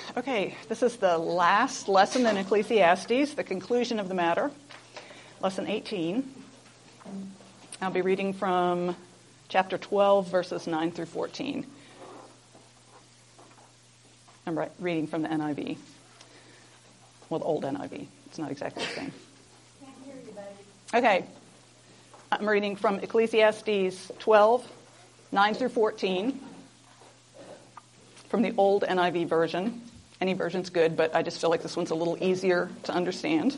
Okay, this is the last lesson in Ecclesiastes, the conclusion of the matter, lesson 18. I'll be reading from chapter 12, verses 9 through 14. I'm reading from the NIV. Well, the old NIV. It's not exactly the same. Can't hear you, buddy. Okay, I'm reading from Ecclesiastes 12, 9 through 14, from the old NIV version. Any version's good, but I just feel like this one's a little easier to understand.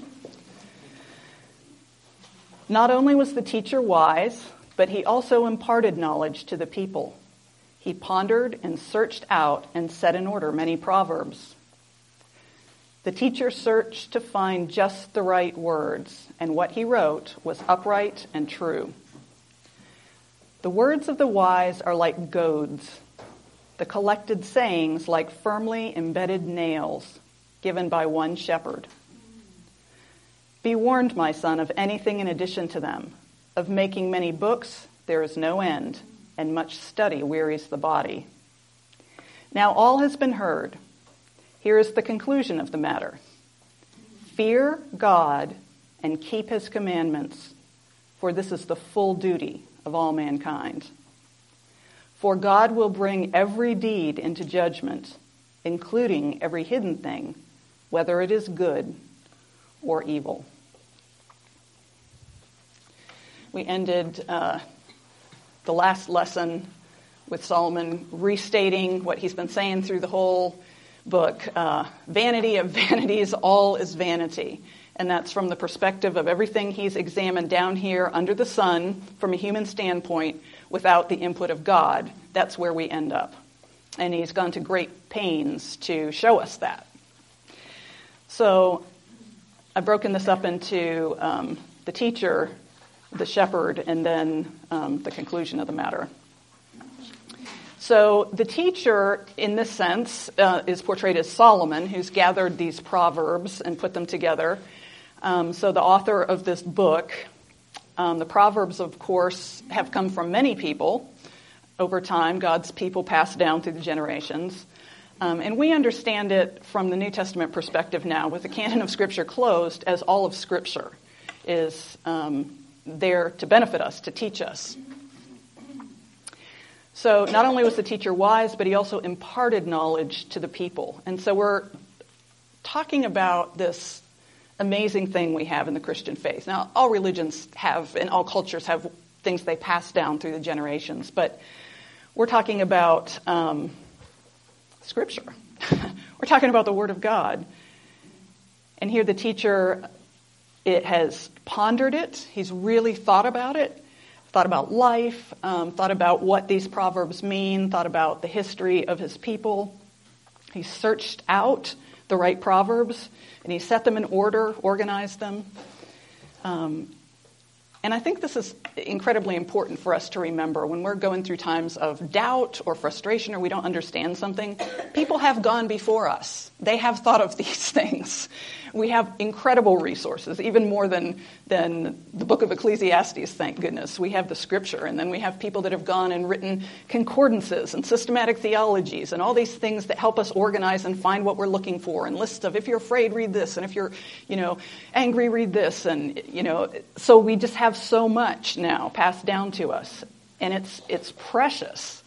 Not only was the teacher wise, but he also imparted knowledge to the people. He pondered and searched out and set in order many proverbs. The teacher searched to find just the right words, and what he wrote was upright and true. The words of the wise are like goads, the collected sayings like firmly embedded nails given by one shepherd. Be warned, my son, of anything in addition to them. Of making many books there is no end, and much study wearies the body. Now all has been heard. Here is the conclusion of the matter. Fear God and keep his commandments, for this is the full duty of all mankind. For God will bring every deed into judgment, including every hidden thing, whether it is good or evil. We ended the last lesson with Solomon restating what he's been saying through the whole book. Vanity of vanities, all is vanity. And that's from the perspective of everything he's examined down here under the sun from a human standpoint without the input of God. That's where we end up. And he's gone to great pains to show us that. So I've broken this up into the teacher, the shepherd, and then the conclusion of the matter. So the teacher, in this sense, is portrayed as Solomon, who's gathered these proverbs and put them together. So the author of this book, the proverbs, of course, have come from many people over time. God's people passed down through the generations. And we understand it from the New Testament perspective now, with the canon of Scripture closed, as all of Scripture is there to benefit us, to teach us. So not only was the teacher wise, but he also imparted knowledge to the people. And so we're talking about this amazing thing we have in the Christian faith. Now, all religions have, and all cultures have things they pass down through the generations, but we're talking about Scripture. We're talking about the Word of God. And here the teacher, it has pondered it. He's really thought about it. Thought about life, thought about what these proverbs mean, thought about the history of his people. He searched out the right proverbs, and he set them in order, organized them. And I think this is incredibly important for us to remember when we're going through times of doubt or frustration or we don't understand something. People have gone before us. They have thought of these things. We have incredible resources, even more than the book of Ecclesiastes, thank goodness. We have the Scripture, and then we have people that have gone and written concordances and systematic theologies and all these things that help us organize and find what we're looking for, and lists of, if you're afraid, read this, and if you're, angry, read this, and, so we just have so much now passed down to us, and it's precious.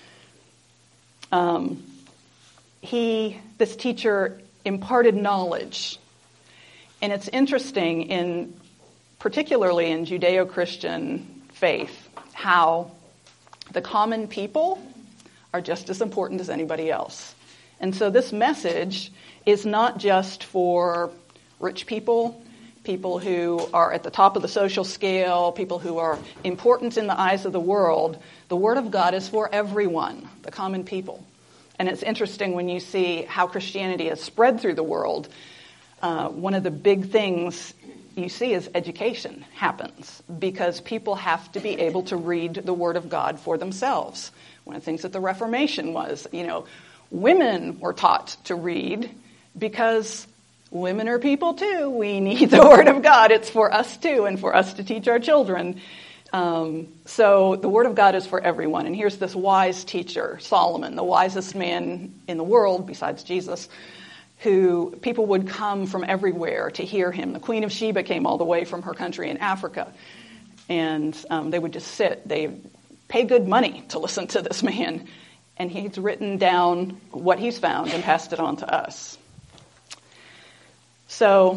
This teacher imparted knowledge. And it's interesting, particularly in Judeo-Christian faith, how the common people are just as important as anybody else. And so this message is not just for rich people, people who are at the top of the social scale, people who are important in the eyes of the world. The Word of God is for everyone, the common people. And it's interesting when you see how Christianity has spread through the world. One of the big things you see is education happens because people have to be able to read the Word of God for themselves. One of the things that the Reformation was, women were taught to read because women are people too. We need the Word of God. It's for us too, and for us to teach our children. So the Word of God is for everyone. And here's this wise teacher, Solomon, the wisest man in the world besides Jesus, who people would come from everywhere to hear him. The Queen of Sheba came all the way from her country in Africa. And they would just sit. They pay good money to listen to this man. And he's written down what he's found and passed it on to us. So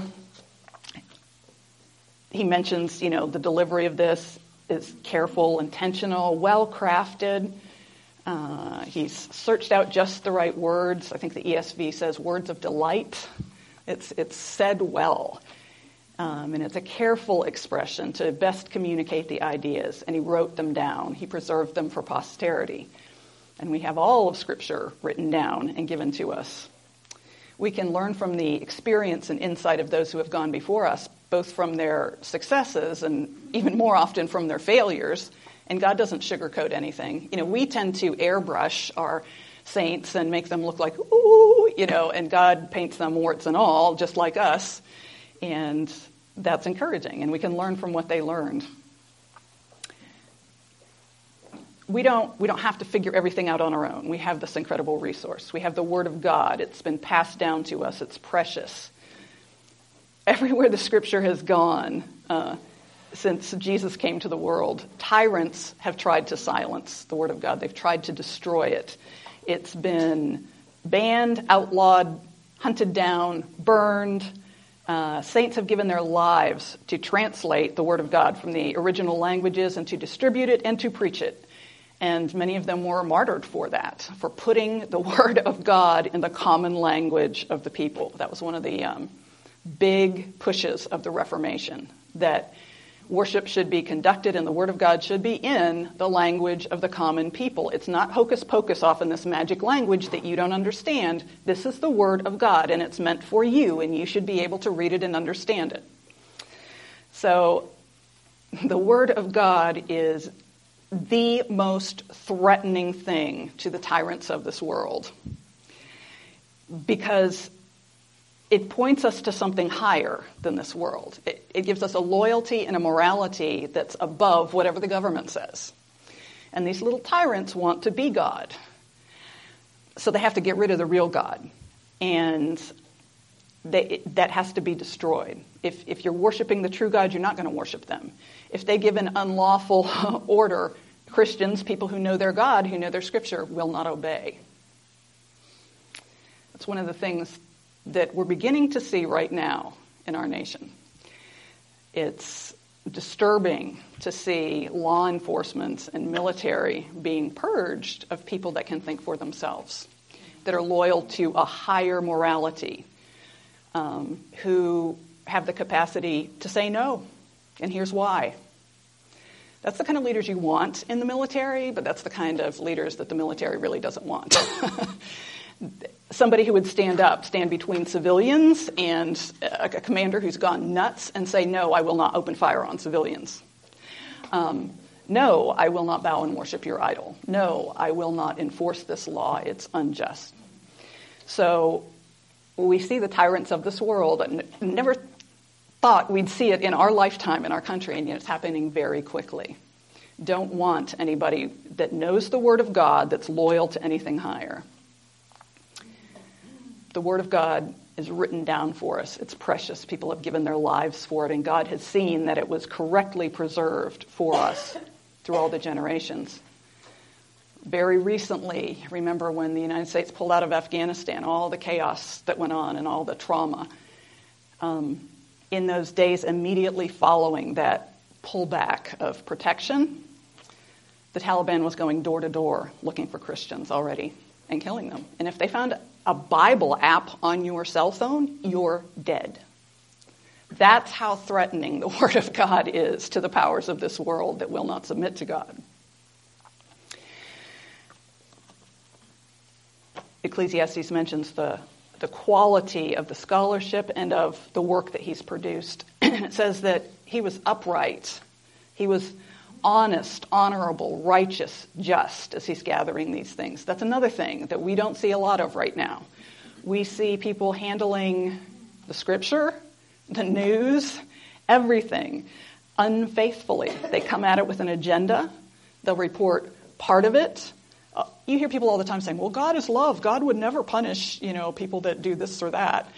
he mentions, the delivery of this is careful, intentional, well-crafted. He's searched out just the right words. I think the ESV says words of delight. It's said well. And it's a careful expression to best communicate the ideas. And he wrote them down. He preserved them for posterity. And we have all of Scripture written down and given to us. We can learn from the experience and insight of those who have gone before us, both from their successes and even more often from their failures. And God doesn't sugarcoat anything. We tend to airbrush our saints and make them look like, ooh, and God paints them warts and all, just like us. And that's encouraging, and we can learn from what they learned. We don't have to figure everything out on our own. We have this incredible resource. We have the Word of God. It's been passed down to us. It's precious. Everywhere the Scripture has gone since Jesus came to the world, tyrants have tried to silence the Word of God. They've tried to destroy it. It's been banned, outlawed, hunted down, burned. Saints have given their lives to translate the Word of God from the original languages and to distribute it and to preach it. And many of them were martyred for that, for putting the Word of God in the common language of the people. That was one of the big pushes of the Reformation, that worship should be conducted and the Word of God should be in the language of the common people. It's not hocus pocus off in this magic language that you don't understand. This is the Word of God, and it's meant for you, and you should be able to read it and understand it. So the Word of God is the most threatening thing to the tyrants of this world, because it points us to something higher than this world. It gives us a loyalty and a morality that's above whatever the government says. And these little tyrants want to be God. So they have to get rid of the real God. And that has to be destroyed. If you're worshiping the true God, you're not going to worship them. If they give an unlawful order, Christians, people who know their God, who know their Scripture, will not obey. That's one of the things that we're beginning to see right now in our nation. It's disturbing to see law enforcement and military being purged of people that can think for themselves, that are loyal to a higher morality, who have the capacity to say no. And here's why. That's the kind of leaders you want in the military, but that's the kind of leaders that the military really doesn't want. Somebody who would stand between civilians and a commander who's gone nuts and say, no, I will not open fire on civilians. No, I will not bow and worship your idol. No, I will not enforce this law. It's unjust. So we see the tyrants of this world, and never thought we'd see it in our lifetime in our country, and yet it's happening very quickly. Don't want anybody that knows the Word of God that's loyal to anything higher. The Word of God is written down for us. It's precious. People have given their lives for it, and God has seen that it was correctly preserved for us through all the generations. Very recently, remember when the United States pulled out of Afghanistan, all the chaos that went on and all the trauma. In those days immediately following that pullback of protection, the Taliban was going door to door looking for Christians already and killing them. And if they found a Bible app on your cell phone, you're dead. That's how threatening the Word of God is to the powers of this world that will not submit to God. Ecclesiastes mentions the quality of the scholarship and of the work that he's produced. It says that he was upright. He was honest, honorable, righteous, just as he's gathering these things. That's another thing that we don't see a lot of right now. We see people handling the Scripture, the news, everything unfaithfully. They come at it with an agenda. They'll report part of it. You hear people all the time saying, well, God is love. God would never punish, people that do this or that.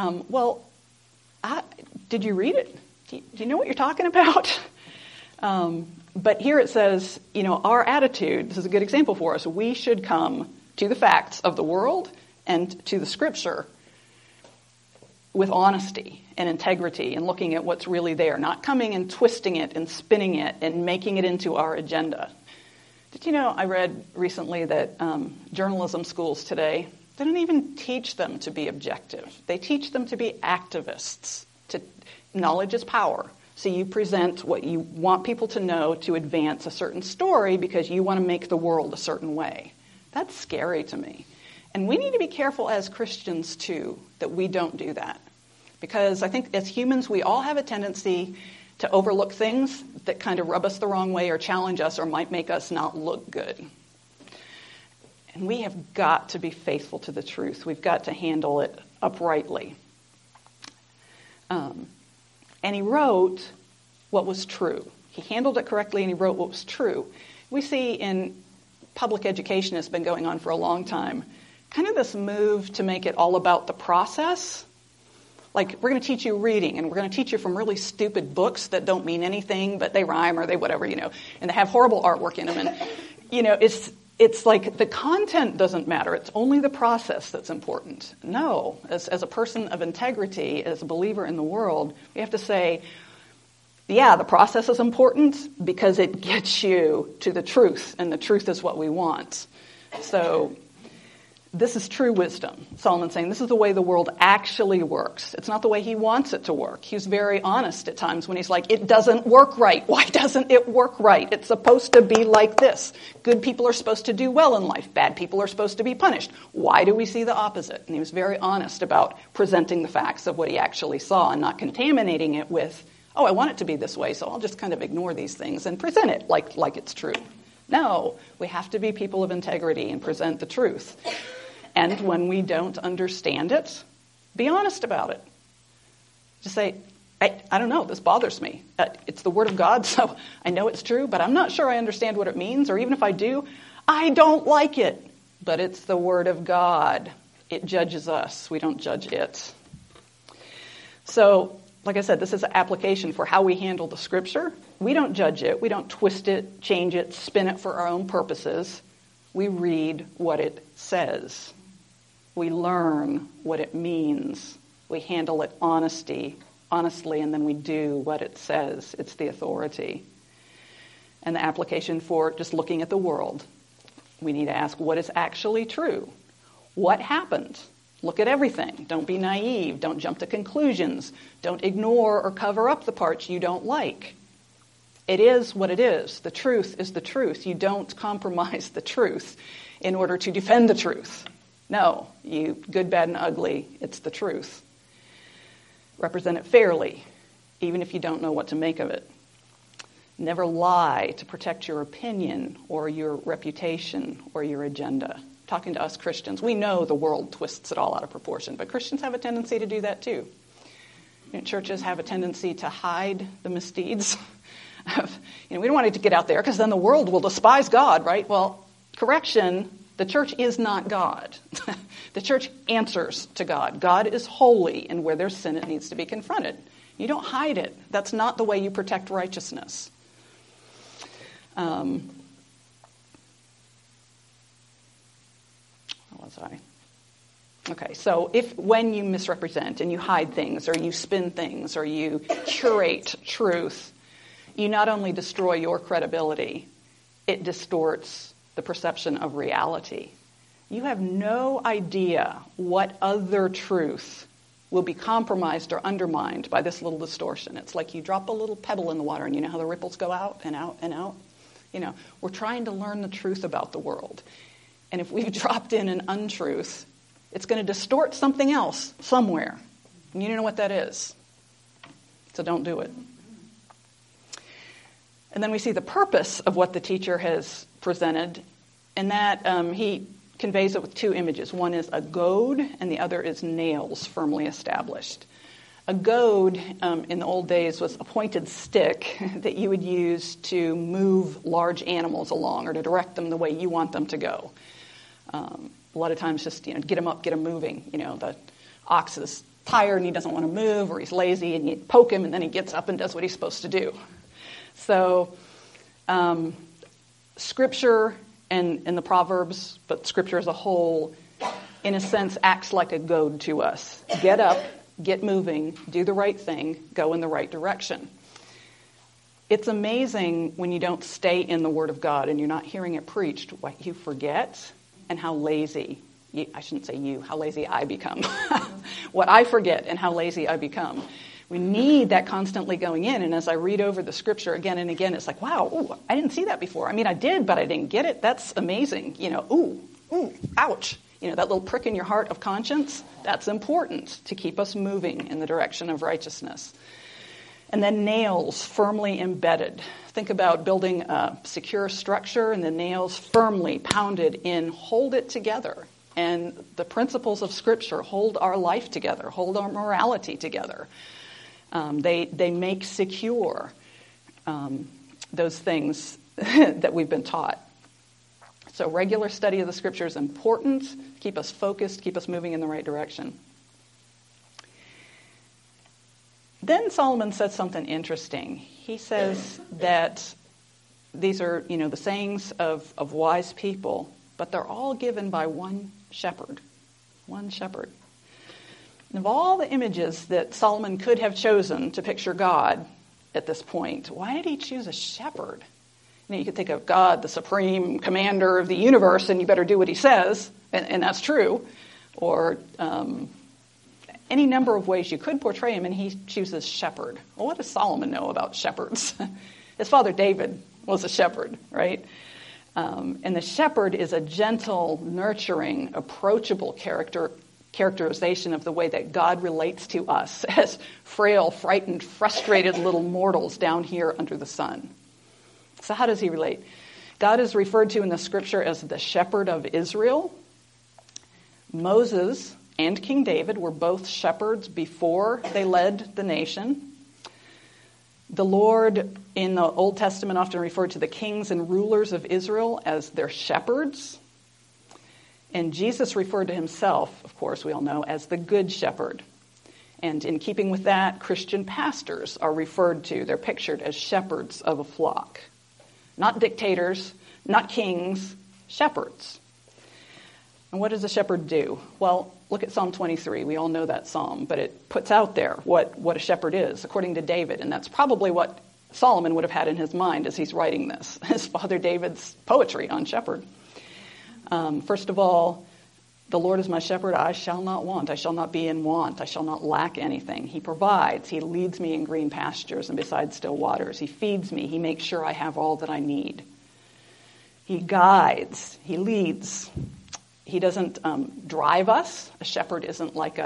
Did you read it? Do you know what you're talking about? But here it says, our attitude, this is a good example for us. We should come to the facts of the world and to the Scripture with honesty and integrity and looking at what's really there, not coming and twisting it and spinning it and making it into our agenda. Did you know, I read recently that journalism schools today, they don't even teach them to be objective. They teach them to be activists. Knowledge is power. So you present what you want people to know to advance a certain story because you want to make the world a certain way. That's scary to me. And we need to be careful as Christians, too, that we don't do that. Because I think as humans, we all have a tendency to overlook things that kind of rub us the wrong way or challenge us or might make us not look good. And we have got to be faithful to the truth. We've got to handle it uprightly. And he wrote what was true. He handled it correctly and he wrote what was true. We see in public education, it's been going on for a long time, kind of this move to make it all about the process. Like, we're going to teach you reading, and we're going to teach you from really stupid books that don't mean anything, but they rhyme or they whatever, and they have horrible artwork in them. And, it's like the content doesn't matter. It's only the process that's important. No, as a person of integrity, as a believer in the world, we have to say, yeah, the process is important because it gets you to the truth, and the truth is what we want. So this is true wisdom. Solomon's saying this is the way the world actually works. It's not the way he wants it to work. He's very honest at times when he's like, it doesn't work right. Why doesn't it work right? It's supposed to be like this. Good people are supposed to do well in life. Bad people are supposed to be punished. Why do we see the opposite? And he was very honest about presenting the facts of what he actually saw and not contaminating it with, I want it to be this way, so I'll just kind of ignore these things and present it like it's true. No, we have to be people of integrity and present the truth. And when we don't understand it, be honest about it. Just say, I don't know, this bothers me. It's the Word of God, so I know it's true, but I'm not sure I understand what it means, or even if I do, I don't like it. But it's the Word of God. It judges us. We don't judge it. So, like I said, this is an application for how we handle the Scripture. We don't judge it. We don't twist it, change it, spin it for our own purposes. We read what it says. We learn what it means. We handle it honestly, and then we do what it says. It's the authority. And the application for just looking at the world, we need to ask what is actually true. What happened? Look at everything. Don't be naive. Don't jump to conclusions. Don't ignore or cover up the parts you don't like. It is what it is. The truth is the truth. You don't compromise the truth in order to defend the truth. No, you good, bad, and ugly, it's the truth. Represent it fairly, even if you don't know what to make of it. Never lie to protect your opinion or your reputation or your agenda. Talking to us Christians, we know the world twists it all out of proportion, but Christians have a tendency to do that too. Churches have a tendency to hide the misdeeds. We don't want it to get out there because then the world will despise God, right? Well, correction, the church is not God. The church answers to God. God is holy, and where there's sin, it needs to be confronted. You don't hide it. That's not the way you protect righteousness. Where was I? Okay, so when you misrepresent and you hide things or you spin things or you curate truth, you not only destroy your credibility, it distorts the perception of reality. You have no idea what other truth will be compromised or undermined by this little distortion. It's like you drop a little pebble in the water and you know how the ripples go out and out and out? We're trying to learn the truth about the world. And if we've dropped in an untruth, it's going to distort something else somewhere. And you don't know what that is. So don't do it. And then we see the purpose of what the teacher has presented, and that he conveys it with two images. One is a goad, and the other is nails firmly established. A goad in the old days was a pointed stick that you would use to move large animals along or to direct them the way you want them to go. A lot of times just, get them up, get them moving. The ox is tired and he doesn't want to move, or he's lazy, and you poke him and then he gets up and does what he's supposed to do. So Scripture and the Proverbs, but Scripture as a whole, in a sense, acts like a goad to us. Get up, get moving, do the right thing, go in the right direction. It's amazing when you don't stay in the Word of God and you're not hearing it preached, what you forget and how lazy, I shouldn't say you, how lazy I become. What I forget and how lazy I become. We need that constantly going in. And as I read over the Scripture again and again, it's like, wow, ooh, I didn't see that before. I mean, I did, but I didn't get it. That's amazing. Ooh, ouch. That little prick in your heart of conscience, that's important to keep us moving in the direction of righteousness. And then nails firmly embedded. Think about building a secure structure and the nails firmly pounded in, hold it together. And the principles of Scripture hold our life together, hold our morality together. They make secure those things that we've been taught. So regular study of the Scripture is important. Keep us focused, keep us moving in the right direction. Then Solomon says something interesting. He says that these are, the sayings of wise people, but they're all given by one shepherd. One shepherd. And of all the images that Solomon could have chosen to picture God at this point, why did he choose a shepherd? You could think of God, the supreme commander of the universe, and you better do what he says, and that's true. Or any number of ways you could portray him, and he chooses shepherd. Well, what does Solomon know about shepherds? His father David was a shepherd, right? And the shepherd is a gentle, nurturing, approachable characterization of the way that God relates to us as frail, frightened, frustrated little mortals down here under the sun. So how does he relate? God is referred to in the Scripture as the shepherd of Israel. Moses and King David were both shepherds before they led the nation. The Lord in the Old Testament often referred to the kings and rulers of Israel as their shepherds. And Jesus referred to himself, of course, we all know, as the good shepherd. And in keeping with that, Christian pastors are referred to, they're pictured as shepherds of a flock. Not dictators, not kings, shepherds. And what does a shepherd do? Well, look at Psalm 23. We all know that psalm, but it puts out there what a shepherd is, according to David. And that's probably what Solomon would have had in his mind as he's writing this, his father David's poetry on shepherd. First of all, the Lord is my shepherd, I shall not want. I shall not be in want. I shall not lack anything. He provides. He leads me in green pastures and beside still waters. He feeds me. He makes sure I have all that I need. He guides. He leads. He doesn't drive us. A shepherd isn't like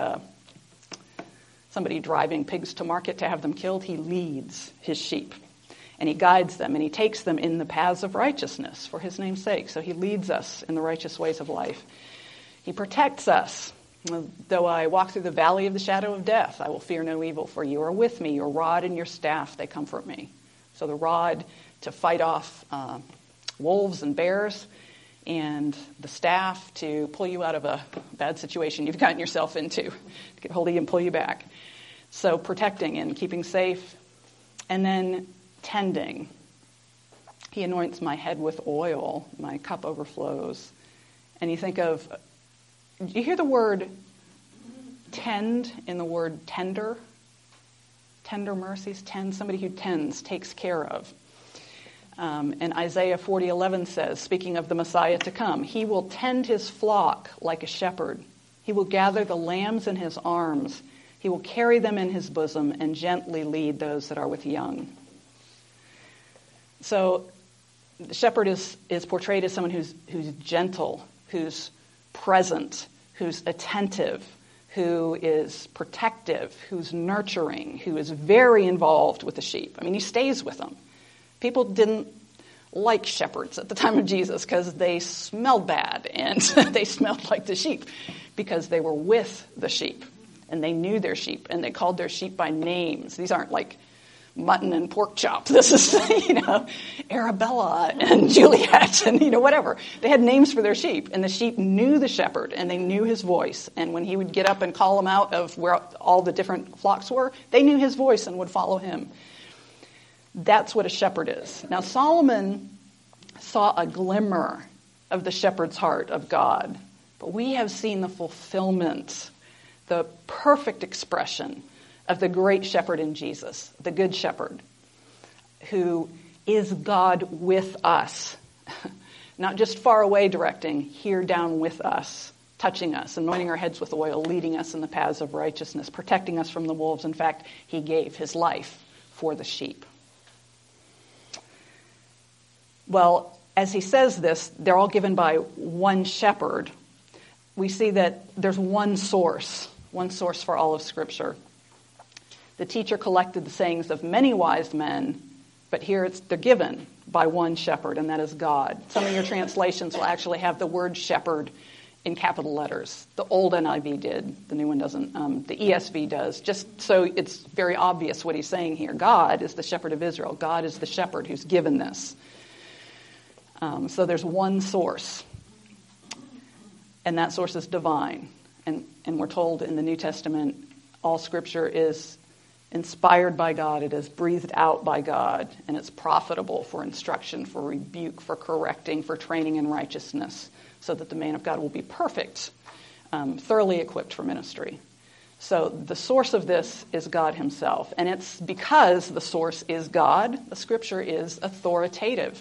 somebody driving pigs to market to have them killed. He leads his sheep. And he guides them, and he takes them in the paths of righteousness for his name's sake. So he leads us in the righteous ways of life. He protects us. Though I walk through the valley of the shadow of death, I will fear no evil, for you are with me. Your rod and your staff, they comfort me. So the rod to fight off wolves and bears, and the staff to pull you out of a bad situation you've gotten yourself into, to get hold of you and pull you back. So protecting and keeping safe. And then tending. He anoints my head with oil. My cup overflows. And you think of, do you hear the word tend in the word tender? Tender mercies, tend, somebody who tends, takes care of. And Isaiah 40:11 says, speaking of the Messiah to come, he will tend his flock like a shepherd. He will gather the lambs in his arms. He will carry them in his bosom and gently lead those that are with young. So the shepherd is portrayed as someone who's gentle, who's present, who's attentive, who is protective, who's nurturing, who is very involved with the sheep. I mean, he stays with them. People didn't like shepherds at the time of Jesus because they smelled bad and they smelled like the sheep because they were with the sheep. and they knew their sheep, and they called their sheep by names. These aren't like mutton and pork chop. This is, Arabella and Juliet and, whatever. They had names for their sheep, and the sheep knew the shepherd, and they knew his voice. And when he would get up and call them out of where all the different flocks were, they knew his voice and would follow him. That's what a shepherd is. Now, Solomon saw a glimmer of the shepherd's heart of God, but we have seen the fulfillment, the perfect expression of the great shepherd in Jesus, the good shepherd, who is God with us. Not just far away directing, here down with us, touching us, anointing our heads with oil, leading us in the paths of righteousness, protecting us from the wolves. In fact, he gave his life for the sheep. Well, as he says this, they're all given by one shepherd. We see that there's one source for all of Scripture. The teacher collected the sayings of many wise men, but here they're given by one shepherd, and that is God. Some of your translations will actually have the word shepherd in capital letters. The old NIV did. The new one doesn't. The ESV does, just so it's very obvious what he's saying here. God is the shepherd of Israel. God is the shepherd who's given this. So there's one source, and that source is divine. And we're told in the New Testament, all Scripture is inspired by God, it is breathed out by God, and it's profitable for instruction, for rebuke, for correcting, for training in righteousness, so that the man of God will be perfect, thoroughly equipped for ministry. So the source of this is God himself, and it's because the source is God, the Scripture is authoritative.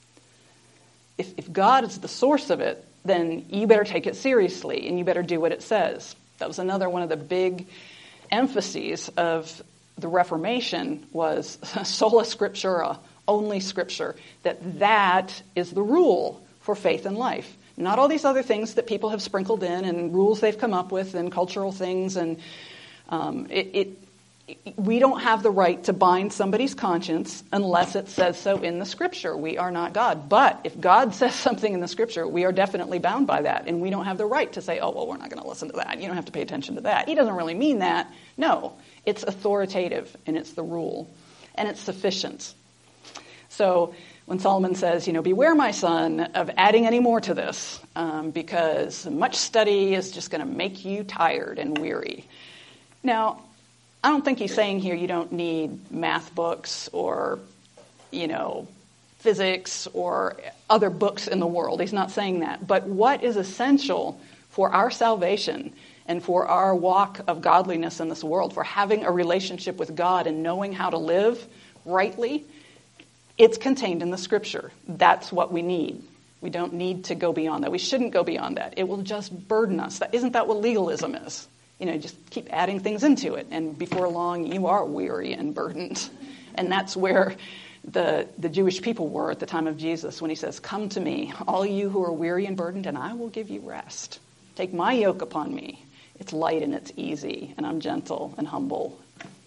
If God is the source of it, then you better take it seriously, and you better do what it says. That was another one of the big emphases of the Reformation was sola scriptura, only Scripture, that is the rule for faith and life. Not all these other things that people have sprinkled in and rules they've come up with and cultural things. And we don't have the right to bind somebody's conscience unless it says so in the Scripture. We are not God. But if God says something in the Scripture, we are definitely bound by that. And we don't have the right to say, oh, well, we're not going to listen to that. You don't have to pay attention to that. He doesn't really mean that. No, it's authoritative, and it's the rule, and it's sufficient. So when Solomon says, beware, my son, of adding any more to this, because much study is just going to make you tired and weary. Now, I don't think he's saying here you don't need math books or, physics or other books in the world. He's not saying that. But what is essential for our salvation and for our walk of godliness in this world, for having a relationship with God and knowing how to live rightly, it's contained in the Scripture. That's what we need. We don't need to go beyond that. We shouldn't go beyond that. It will just burden us. Isn't that what legalism is? Just keep adding things into it, and before long you are weary and burdened. And that's where the Jewish people were at the time of Jesus when he says, come to me, all you who are weary and burdened, and I will give you rest. Take my yoke upon me. It's light and it's easy, and I'm gentle and humble.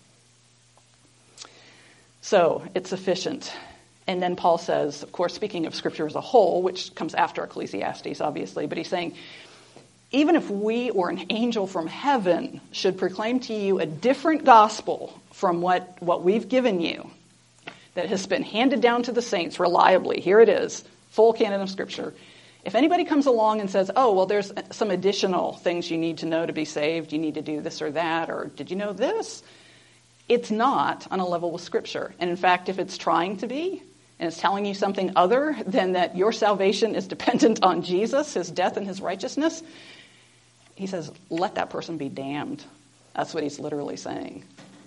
So it's sufficient. And then Paul says, of course, speaking of Scripture as a whole, which comes after Ecclesiastes, obviously, but he's saying, even if we or an angel from heaven should proclaim to you a different gospel from what we've given you, that has been handed down to the saints reliably, here it is, full canon of Scripture. If anybody comes along and says, oh, well, there's some additional things you need to know to be saved, you need to do this or that, or did you know this? It's not on a level with Scripture. And in fact, if it's trying to be, and it's telling you something other than that your salvation is dependent on Jesus, his death and his righteousness, he says, let that person be damned. That's what he's literally saying.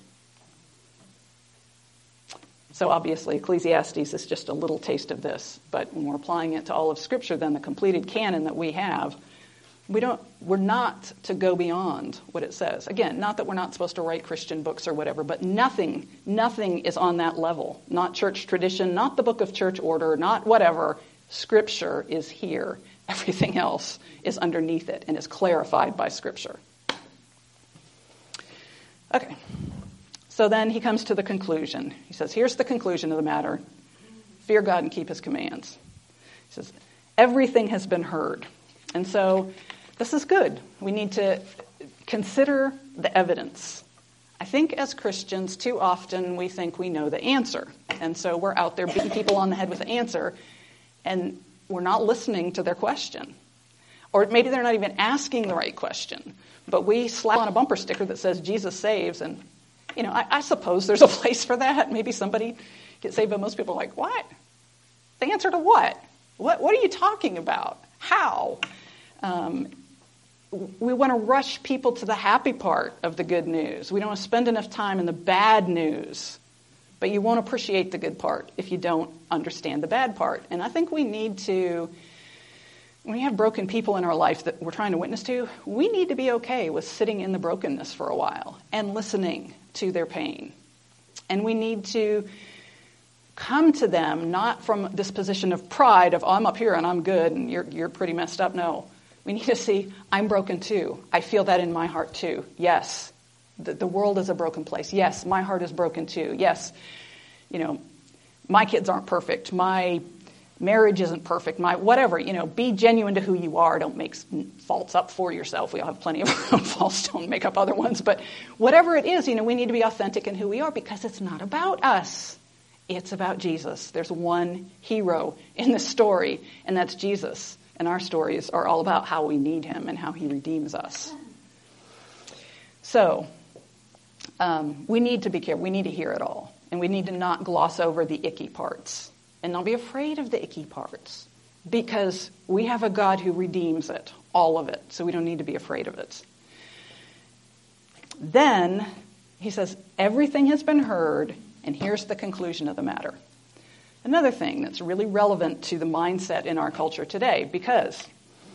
So obviously, Ecclesiastes is just a little taste of this. But when we're applying it to all of Scripture, then the completed canon that we have, we're not to go beyond what it says. Again, not that we're not supposed to write Christian books or whatever, but nothing is on that level. Not church tradition, not the book of church order, not whatever. Scripture is here. Everything else is underneath it and is clarified by Scripture. Okay. So then he comes to the conclusion. He says, here's the conclusion of the matter. Fear God and keep his commands. He says, everything has been heard. And so this is good. We need to consider the evidence. I think as Christians, too often we think we know the answer. And so we're out there beating people on the head with the answer, and we're not listening to their question. Or maybe they're not even asking the right question. But we slap on a bumper sticker that says Jesus saves, and I suppose there's a place for that. Maybe somebody gets saved, but most people are like, what? The answer to what? What are you talking about? How? We want to rush people to the happy part of the good news. We don't want to spend enough time in the bad news. But you won't appreciate the good part if you don't understand the bad part. And I think we need to, when we have broken people in our life that we're trying to witness to, we need to be okay with sitting in the brokenness for a while and listening to their pain. And we need to come to them not from this position of pride of, oh, I'm up here and I'm good and you're pretty messed up. No. We need to see, I'm broken too. I feel that in my heart too. Yes, the world is a broken place. Yes, my heart is broken too. Yes, my kids aren't perfect. My marriage isn't perfect. My whatever, be genuine to who you are. Don't make faults up for yourself. We all have plenty of our own faults. Don't make up other ones. But whatever it is, we need to be authentic in who we are because it's not about us. It's about Jesus. There's one hero in this story, and that's Jesus. And our stories are all about how we need him and how he redeems us. So, we need to be careful. We need to hear it all. And we need to not gloss over the icky parts. And not be afraid of the icky parts. Because we have a God who redeems it, all of it. So we don't need to be afraid of it. Then, he says, everything has been heard, and here's the conclusion of the matter. Another thing that's really relevant to the mindset in our culture today, because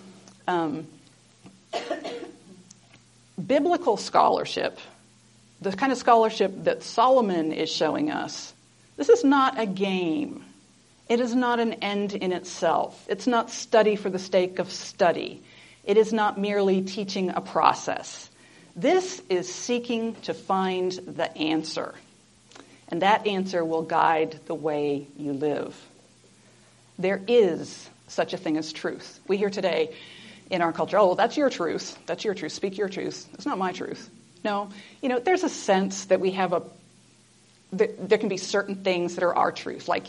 biblical scholarship, the kind of scholarship that Solomon is showing us, this is not a game. It is not an end in itself. It's not study for the sake of study. It is not merely teaching a process. This is seeking to find the answer. And that answer will guide the way you live. There is such a thing as truth. We hear today in our culture, oh, well, that's your truth. That's your truth. Speak your truth. That's not my truth. No, there's a sense that we have there can be certain things that are our truth. Like,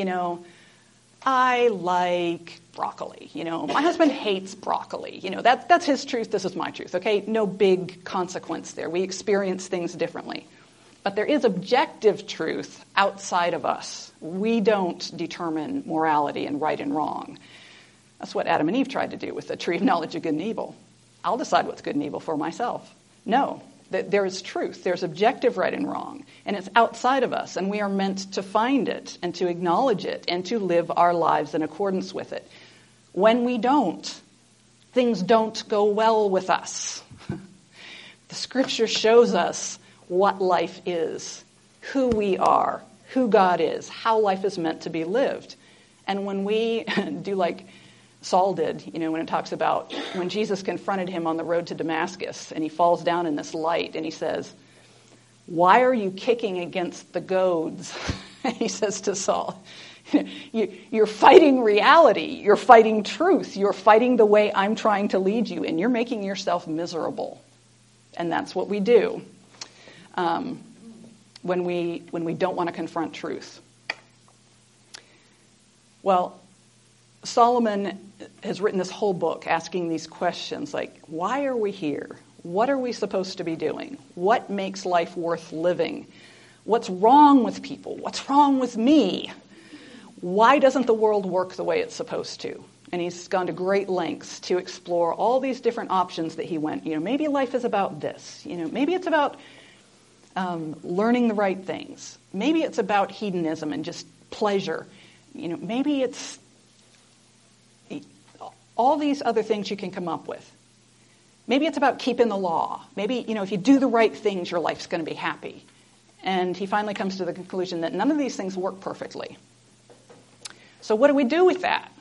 I like broccoli. My husband hates broccoli. That's his truth. This is my truth. Okay, no big consequence there. We experience things differently. But there is objective truth outside of us. We don't determine morality and right and wrong. That's what Adam and Eve tried to do with the tree of knowledge of good and evil. I'll decide what's good and evil for myself. No, there is truth. There's objective right and wrong. And it's outside of us. And we are meant to find it and to acknowledge it and to live our lives in accordance with it. When we don't, things don't go well with us. The scripture shows us what life is, who we are, who God is, how life is meant to be lived. And when we do like Saul did, when it talks about when Jesus confronted him on the road to Damascus and he falls down in this light and he says, why are you kicking against the goads? He says to Saul, you're fighting reality, you're fighting truth, you're fighting the way I'm trying to lead you, and you're making yourself miserable. And that's what we do. When we don't want to confront truth. Well, Solomon has written this whole book asking these questions like, why are we here? What are we supposed to be doing? What makes life worth living? What's wrong with people? What's wrong with me? Why doesn't the world work the way it's supposed to? And he's gone to great lengths to explore all these different options that he went. Maybe life is about this. Maybe it's about learning the right things. Maybe it's about hedonism and just pleasure. Maybe it's all these other things you can come up with. Maybe it's about keeping the law. Maybe, if you do the right things, your life's going to be happy. And he finally comes to the conclusion that none of these things work perfectly. So what do we do with that?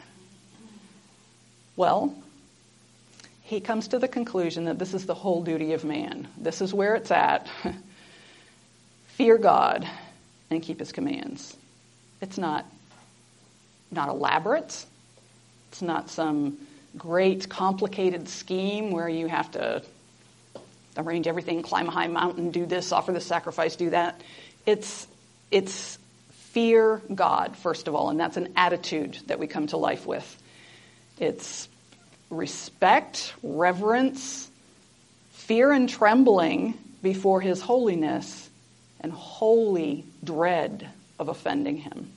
Well, he comes to the conclusion that this is the whole duty of man. This is where it's at. Fear God and keep his commands. It's not elaborate. It's not some great complicated scheme where you have to arrange everything, climb a high mountain, do this, offer this sacrifice, do that. It's fear God, first of all, and that's an attitude that we come to life with. It's respect, reverence, fear and trembling before his holiness, and holy dread of offending him.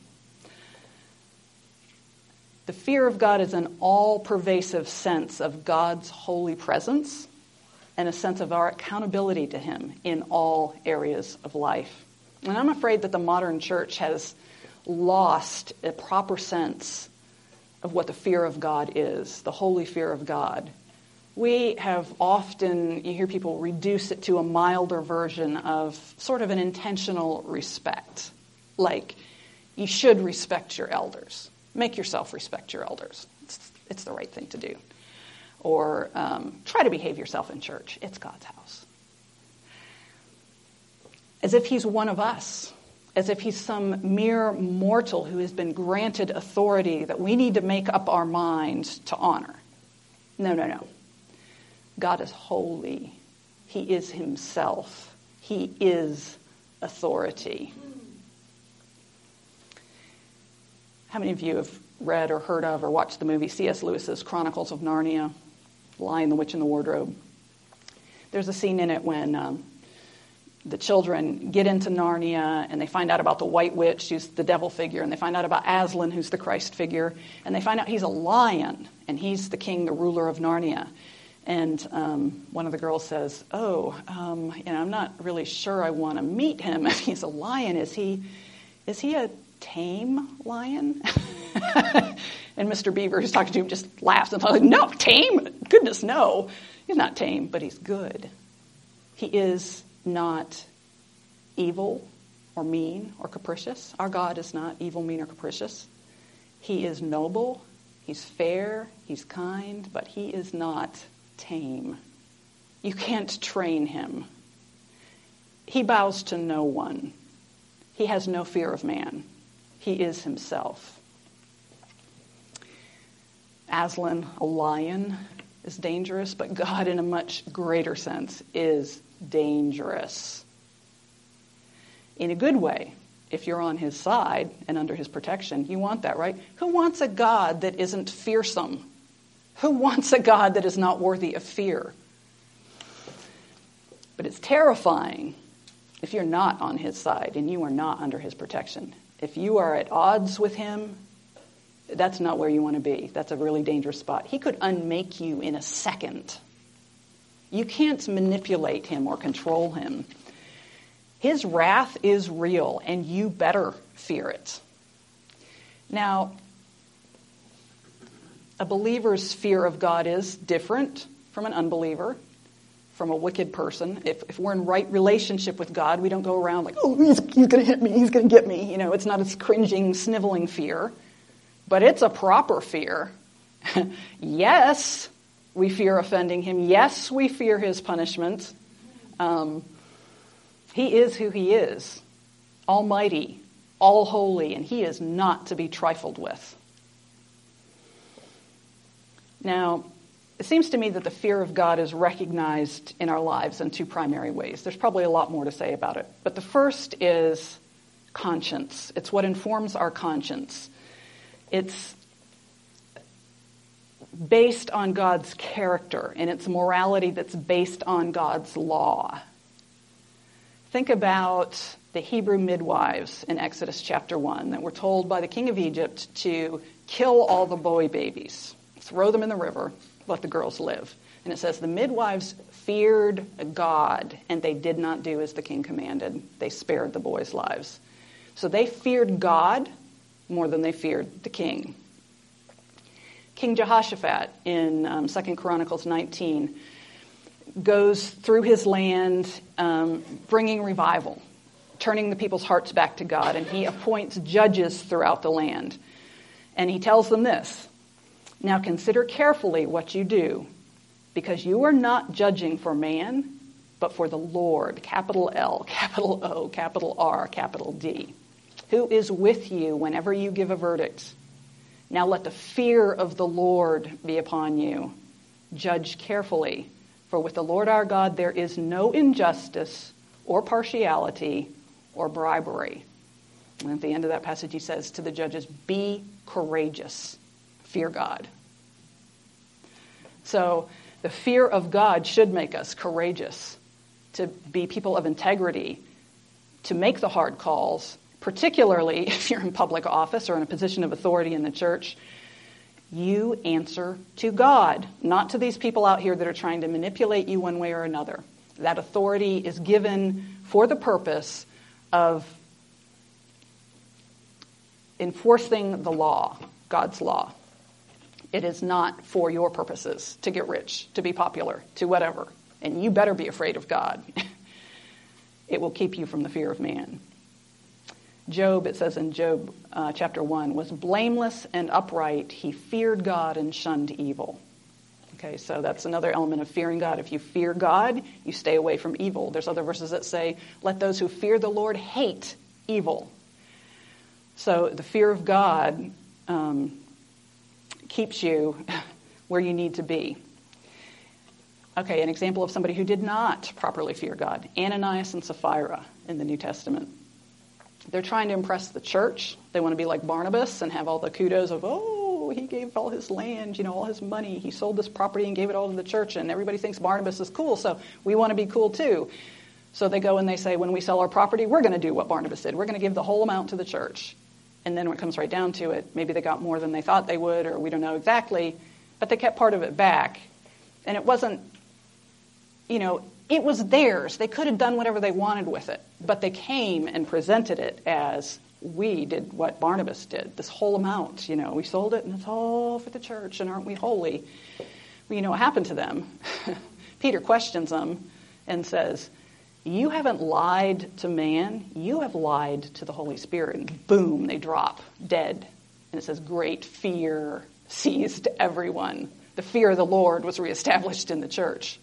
The fear of God is an all-pervasive sense of God's holy presence and a sense of our accountability to him in all areas of life. And I'm afraid that the modern church has lost a proper sense of what the fear of God is, the holy fear of God. We have often, you hear people reduce it to a milder version of sort of an intentional respect. Like, you should respect your elders. Make yourself respect your elders. It's the right thing to do. Or try to behave yourself in church. It's God's house. As if he's one of us. As if he's some mere mortal who has been granted authority that we need to make up our mind to honor. No. God is holy. He is himself. He is authority. How many of you have read or heard of or watched the movie C.S. Lewis's Chronicles of Narnia, Lion, the Witch, and the Wardrobe? There's a scene in it when the children get into Narnia and they find out about the White Witch, who's the devil figure, and they find out about Aslan, who's the Christ figure, and they find out he's a lion, and he's the king, the ruler of Narnia. And one of the girls says, I'm not really sure I want to meet him if he's a lion. Is he a tame lion? And Mr. Beaver, who's talking to him, just laughs and like, no, tame? Goodness, no. He's not tame, but he's good. He is not evil or mean or capricious. Our God is not evil, mean, or capricious. He is noble, he's fair, he's kind, but he is not tame. You can't train him. He bows to no one. He has no fear of man. He is himself. Aslan, a lion, is dangerous, but God, in a much greater sense, is dangerous. In a good way. If you're on his side and under his protection, you want that, right? Who wants a God that isn't fearsome? Who wants a God that is not worthy of fear? But it's terrifying if you're not on his side and you are not under his protection. If you are at odds with him, that's not where you want to be. That's a really dangerous spot. He could unmake you in a second. You can't manipulate him or control him. His wrath is real, and you better fear it. Now, a believer's fear of God is different from an unbeliever, from a wicked person. If we're in right relationship with God, we don't go around like, oh, he's going to hit me, he's going to get me. It's not a cringing, sniveling fear, but it's a proper fear. Yes, we fear offending him. Yes, we fear his punishment. He is who he is, almighty, all holy, and he is not to be trifled with. Now, it seems to me that the fear of God is recognized in our lives in two primary ways. There's probably a lot more to say about it. But the first is conscience. It's what informs our conscience. It's based on God's character, and it's morality that's based on God's law. Think about the Hebrew midwives in Exodus chapter 1 that were told by the king of Egypt to kill all the boy babies, throw them in the river, let the girls live. And it says the midwives feared God, and they did not do as the king commanded. They spared the boys' lives. So they feared God more than they feared the king. King Jehoshaphat in 2 Chronicles 19 goes through his land bringing revival, turning the people's hearts back to God, and he appoints judges throughout the land. And he tells them this, now consider carefully what you do, because you are not judging for man, but for the Lord, capital L, capital O, capital R, capital D, who is with you whenever you give a verdict. Now let the fear of the Lord be upon you. Judge carefully, For with the Lord our God there is no injustice or partiality or bribery. And at the end of that passage he says to the judges, be courageous, fear God. So the fear of God should make us courageous, to be people of integrity, to make the hard calls, particularly if you're in public office or in a position of authority in the church. You answer to God, not to these people out here that are trying to manipulate you one way or another. That authority is given for the purpose of enforcing the law, God's law. It is not for your purposes, to get rich, to be popular, to whatever. And you better be afraid of God. It will keep you from the fear of man. Job, it says in Job chapter 1, was blameless and upright. He feared God and shunned evil. Okay, so that's another element of fearing God. If you fear God, you stay away from evil. There's other verses that say, let those who fear the Lord hate evil. So the fear of God keeps you where you need to be. Okay, an example of somebody who did not properly fear God, Ananias and Sapphira in the New Testament. They're trying to impress the church. They want to be like Barnabas and have all the kudos of, oh, he gave all his land, all his money. He sold this property and gave it all to the church, and everybody thinks Barnabas is cool, so we want to be cool too. So they go and they say, when we sell our property, we're going to do what Barnabas did. We're going to give the whole amount to the church. And then when it comes right down to it, maybe they got more than they thought they would, or we don't know exactly, but they kept part of it back. And it wasn't, it was theirs. They could have done whatever they wanted with it, but they came and presented it as, we did what Barnabas did, this whole amount. We sold it and it's all for the church, and aren't we holy? Well, you know what happened to them? Peter questions them and says, you haven't lied to man, you have lied to the Holy Spirit. And boom, they drop dead. And it says, great fear seized everyone. The fear of the Lord was reestablished in the church.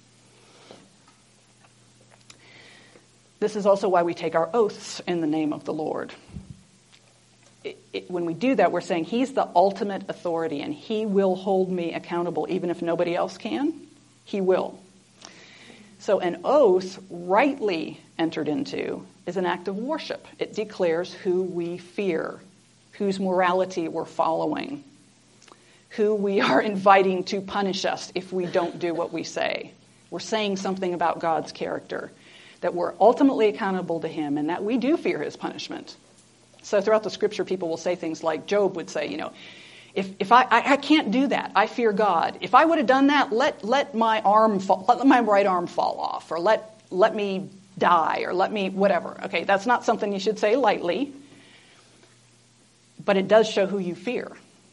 This is also why we take our oaths in the name of the Lord. When we do that, we're saying he's the ultimate authority and he will hold me accountable even if nobody else can. He will. So an oath rightly entered into is an act of worship. It declares who we fear, whose morality we're following, who we are inviting to punish us if we don't do what we say. We're saying something about God's character, that we're ultimately accountable to him and that we do fear his punishment. So throughout the scripture, people will say things like Job would say, if I can't do that, I fear God. If I would have done that, let my right arm fall off, or let me die, or let me whatever. Okay, that's not something you should say lightly, but it does show who you fear.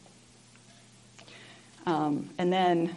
And then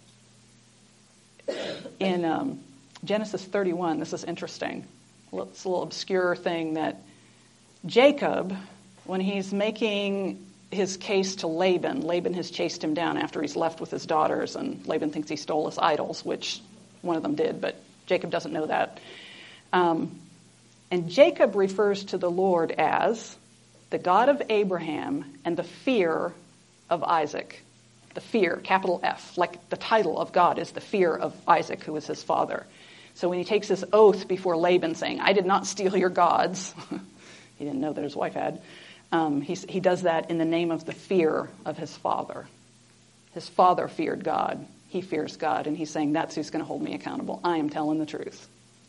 in Genesis 31, this is interesting. It's a little obscure thing that Jacob, when he's making his case to Laban has chased him down after he's left with his daughters, and Laban thinks he stole his idols, which one of them did, but Jacob doesn't know that. And Jacob refers to the Lord as the God of Abraham and the fear of Isaac. The fear, capital F, like the title of God is the fear of Isaac, who was his father. So when he takes this oath before Laban saying, I did not steal your gods, he didn't know that his wife had, he does that in the name of the fear of his father. His father feared God. He fears God, and he's saying, that's who's going to hold me accountable. I am telling the truth.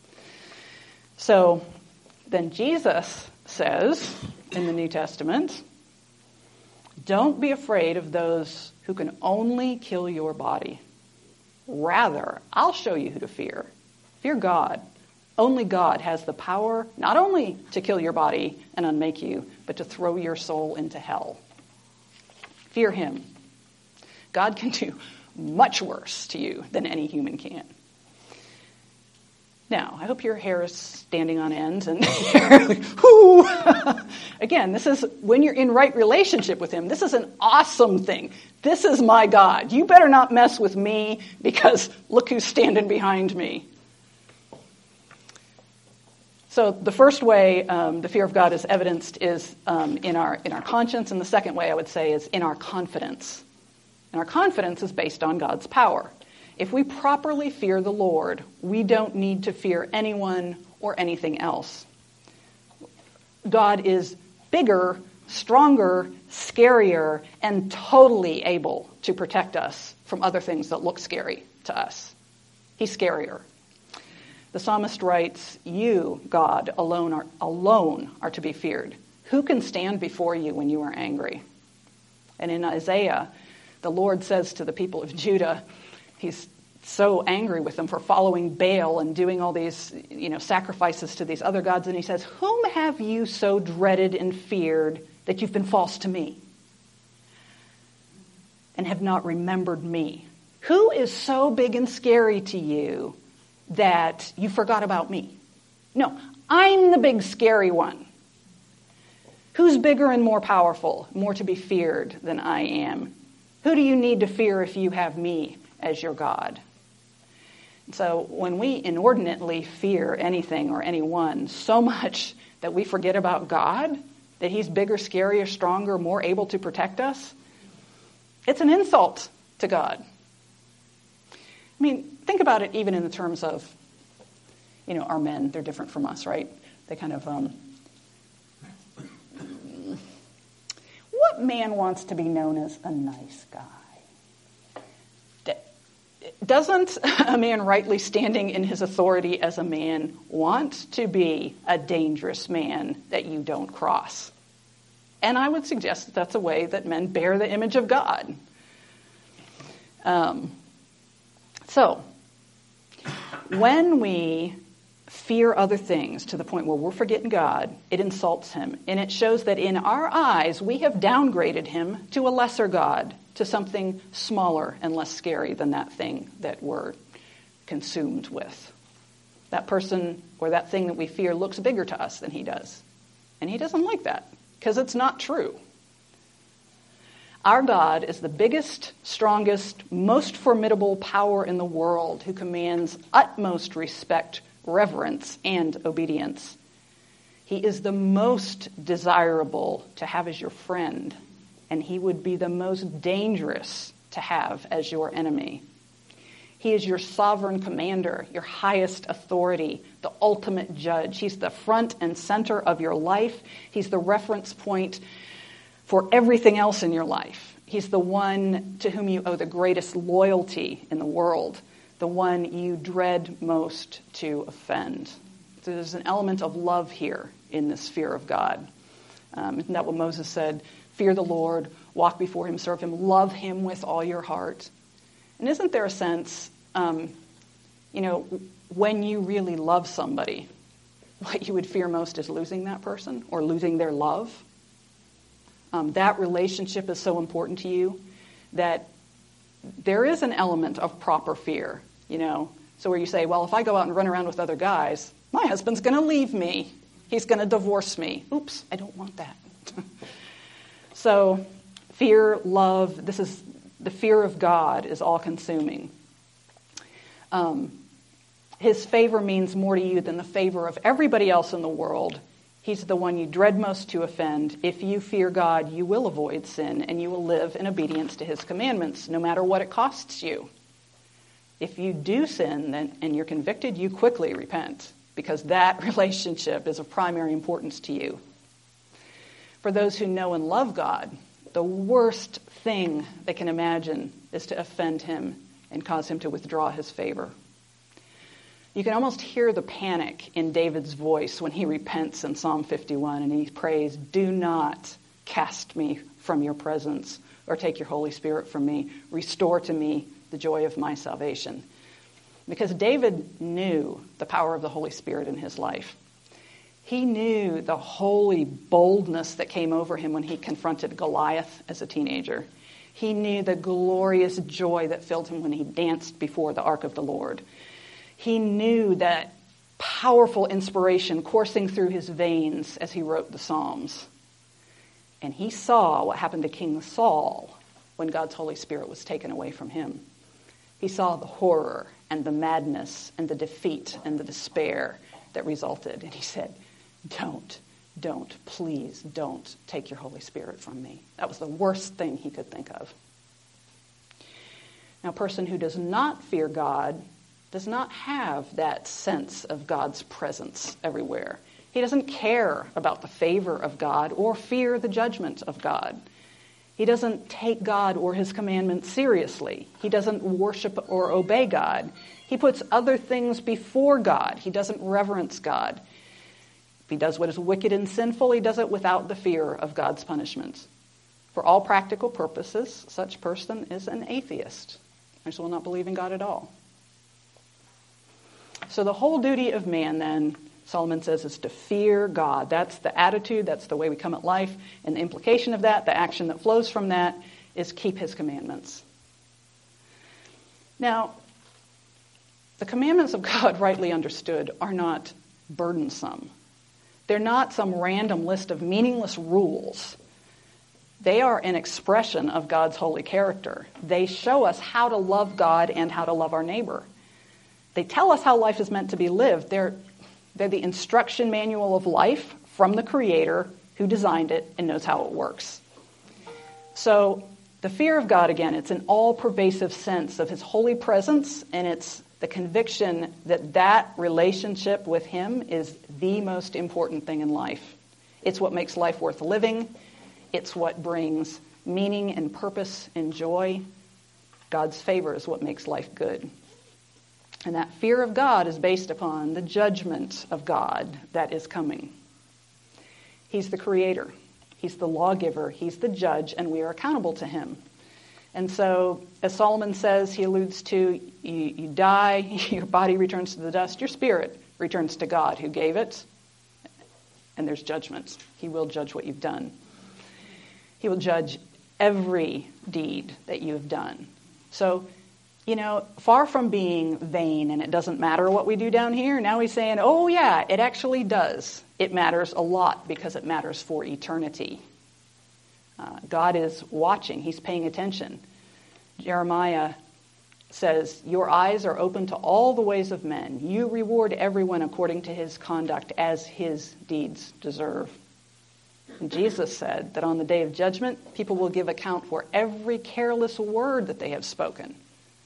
So then Jesus says in the New Testament, don't be afraid of those who can only kill your body. Rather, I'll show you who to fear. Fear God. Only God has the power not only to kill your body and unmake you, but to throw your soul into hell. Fear him. God can do much worse to you than any human can. Now, I hope your hair is standing on end and whoo. Again, this is when you're in right relationship with him. This is an awesome thing. This is my God. You better not mess with me because look who's standing behind me. So the first way the fear of God is evidenced is in our conscience, and the second way I would say is in our confidence. And our confidence is based on God's power. If we properly fear the Lord, we don't need to fear anyone or anything else. God is bigger, stronger, scarier, and totally able to protect us from other things that look scary to us. He's scarier. The psalmist writes, "You, God, alone are to be feared. Who can stand before you when you are angry?" And in Isaiah, the Lord says to the people of Judah, he's so angry with them for following Baal and doing all these, sacrifices to these other gods. And he says, "Whom have you so dreaded and feared that you've been false to me and have not remembered me? Who is so big and scary to you that you forgot about me? No, I'm the big scary one. Who's bigger and more powerful, more to be feared than I am? Who do you need to fear if you have me as your God?" So when we inordinately fear anything or anyone so much that we forget about God, that he's bigger, scarier, stronger, more able to protect us, it's an insult to God. I mean, think about it even in the terms of, our men. They're different from us, right? They kind of, what man wants to be known as a nice guy? Doesn't a man rightly standing in his authority as a man want to be a dangerous man that you don't cross? And I would suggest that that's a way that men bear the image of God. So, when we fear other things to the point where we're forgetting God, it insults him. And it shows that in our eyes, we have downgraded him to a lesser God, to something smaller and less scary than that thing that we're consumed with. That person or that thing that we fear looks bigger to us than he does. And he doesn't like that because it's not true. Our God is the biggest, strongest, most formidable power in the world who commands utmost respect, reverence, and obedience. He is the most desirable to have as your friend, and he would be the most dangerous to have as your enemy. He is your sovereign commander, your highest authority, the ultimate judge. He's the front and center of your life. He's the reference point for everything else in your life. He's the one to whom you owe the greatest loyalty in the world, the one you dread most to offend. So there's an element of love here in this fear of God. Isn't that what Moses said? Fear the Lord, walk before him, serve him, love him with all your heart. And isn't there a sense, when you really love somebody, what you would fear most is losing that person or losing their love? That relationship is so important to you that there is an element of proper fear, So where you say, well, if I go out and run around with other guys, my husband's going to leave me. He's going to divorce me. Oops, I don't want that. So fear, love, this is the fear of God is all-consuming. His favor means more to you than the favor of everybody else in the world. He's the one you dread most to offend. If you fear God, you will avoid sin, and you will live in obedience to his commandments, no matter what it costs you. If you do sin and you're convicted, you quickly repent, because that relationship is of primary importance to you. For those who know and love God, the worst thing they can imagine is to offend him and cause him to withdraw his favor. You can almost hear the panic in David's voice when he repents in Psalm 51 and he prays, "Do not cast me from your presence or take your Holy Spirit from me. Restore to me the joy of my salvation." Because David knew the power of the Holy Spirit in his life. He knew the holy boldness that came over him when he confronted Goliath as a teenager. He knew the glorious joy that filled him when he danced before the ark of the Lord. He knew that powerful inspiration coursing through his veins as he wrote the Psalms. And he saw what happened to King Saul when God's Holy Spirit was taken away from him. He saw the horror and the madness and the defeat and the despair that resulted. And he said, please don't take your Holy Spirit from me. That was the worst thing he could think of. Now, a person who does not fear God does not have that sense of God's presence everywhere. He doesn't care about the favor of God or fear the judgment of God. He doesn't take God or his commandments seriously. He doesn't worship or obey God. He puts other things before God. He doesn't reverence God. If he does what is wicked and sinful, he does it without the fear of God's punishment. For all practical purposes, such person is an atheist. He will not believe in God at all. So the whole duty of man, then, Solomon says, is to fear God. That's the attitude, that's the way we come at life, and the implication of that, the action that flows from that, is keep his commandments. Now, the commandments of God, rightly understood, are not burdensome. They're not some random list of meaningless rules. They are an expression of God's holy character. They show us how to love God and how to love our neighbor. They tell us how life is meant to be lived. They're the instruction manual of life from the Creator who designed it and knows how it works. So the fear of God, again, it's an all-pervasive sense of his holy presence, and it's the conviction that that relationship with him is the most important thing in life. It's what makes life worth living. It's what brings meaning and purpose and joy. God's favor is what makes life good. And that fear of God is based upon the judgment of God that is coming. He's the creator. He's the lawgiver. He's the judge, and we are accountable to him. And so, as Solomon says, he alludes to, you die, your body returns to the dust, your spirit returns to God who gave it, and there's judgment. He will judge what you've done. He will judge every deed that you have done. So, far from being vain and it doesn't matter what we do down here, now he's saying, oh yeah, it actually does. It matters a lot because it matters for eternity. God is watching. He's paying attention. Jeremiah says, your eyes are open to all the ways of men. You reward everyone according to his conduct as his deeds deserve. And Jesus said that on the day of judgment, people will give account for every careless word that they have spoken.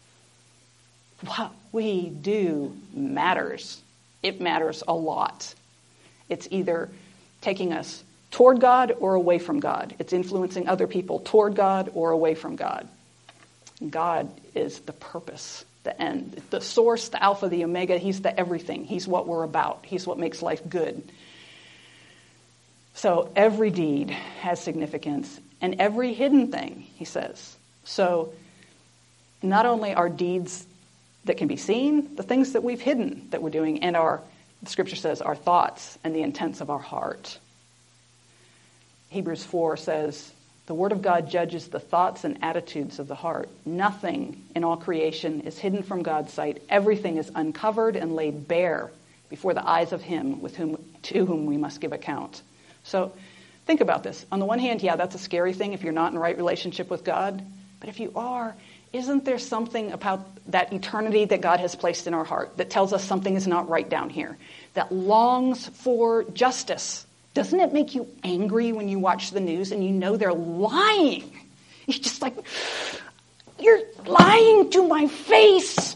What we do matters. It matters a lot. It's either taking us toward God or away from God. It's influencing other people toward God or away from God. God is the purpose, the end, the source, the alpha, the omega. He's the everything. He's what we're about. He's what makes life good. So every deed has significance, and every hidden thing, he says. So not only our deeds that can be seen, the things that we've hidden that we're doing, and the scripture says, our thoughts and the intents of our heart. Hebrews 4 says, the word of God judges the thoughts and attitudes of the heart. Nothing in all creation is hidden from God's sight. Everything is uncovered and laid bare before the eyes of him to whom we must give account. So think about this. On the one hand, yeah, that's a scary thing if you're not in the right relationship with God. But if you are, isn't there something about that eternity that God has placed in our heart that tells us something is not right down here, that longs for justice? Doesn't it make you angry when you watch the news and you know they're lying? You're just like, you're lying to my face.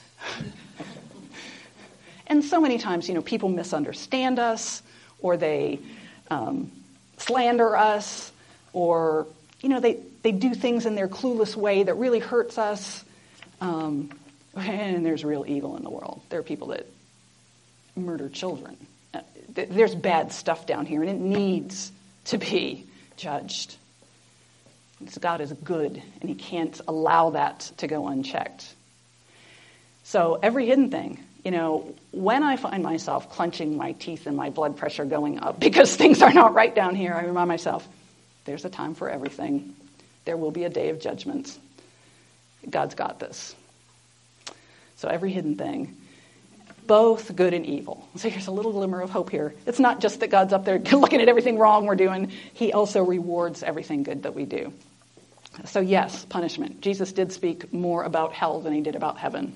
And so many times, people misunderstand us, or they slander us, or, they do things in their clueless way that really hurts us. And there's real evil in the world. There are people that murder children. There's bad stuff down here, and it needs to be judged. Because God is good, and he can't allow that to go unchecked. So every hidden thing, when I find myself clenching my teeth and my blood pressure going up because things are not right down here, I remind myself, there's a time for everything. There will be a day of judgment. God's got this. So every hidden thing, both good and evil. So here's a little glimmer of hope here. It's not just that God's up there looking at everything wrong we're doing. He also rewards everything good that we do. So yes, punishment. Jesus did speak more about hell than he did about heaven.